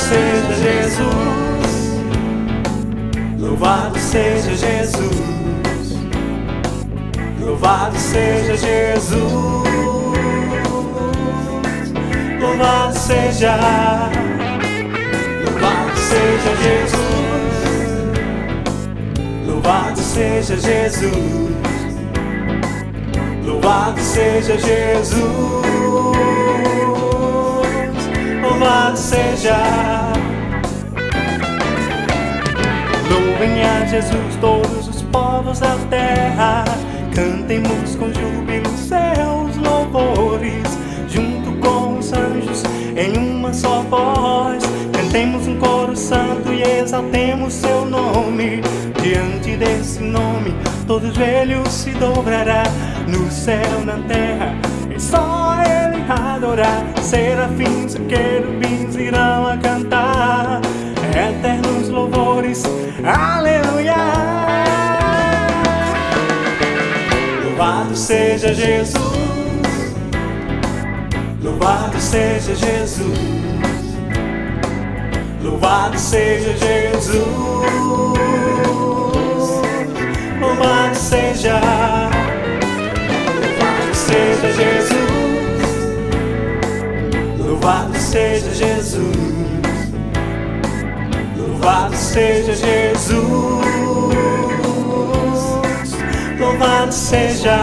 seja Jesus, louvado seja Jesus, louvado seja Jesus, louvado seja Jesus, louvado seja Jesus, louvado seja Jesus, louvado seja. Louvem a Jesus todos os povos da terra, cantemos com júbilo seus louvores, junto com os anjos em uma só voz. Cantemos um coro santo e exaltemos seu nome. Diante desse nome todo joelho se dobrará, no céu, na terra, e só ele adorar. Serafins e querubins irão a cantar eternos louvores, aleluia. Louvado seja Jesus, louvado seja Jesus, louvado seja Jesus, louvado seja Jesus, louvado seja Jesus, louvado seja Jesus, louvado seja.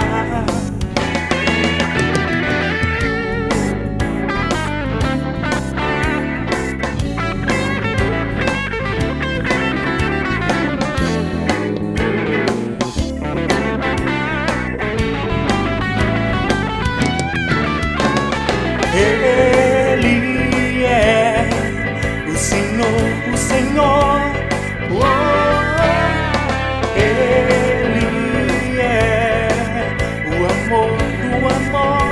Ele é o Senhor, o Senhor. Oh, Ele é o amor do amor.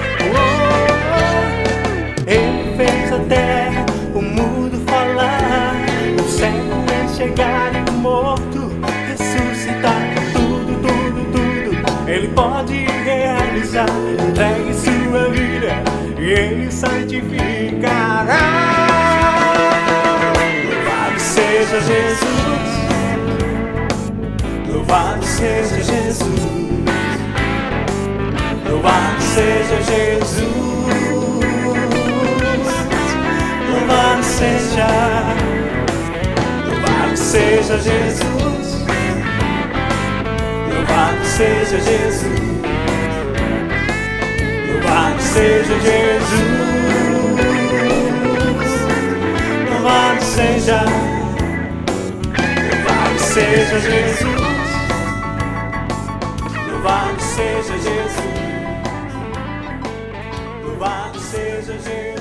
Oh, Ele fez a terra, o mudo falar, o cego enxergar e o morto ressuscitar. Tudo, tudo, tudo Ele pode realizar. Entregue sua vida e Ele santificará. Louvado seja Jesus, louvado seja Jesus, louvado seja Jesus, louvado seja Jesus, louvado seja Jesus, louvado seja Jesus, louvado seja Jesus, louvado seja Jesus, louvado seja Jesus.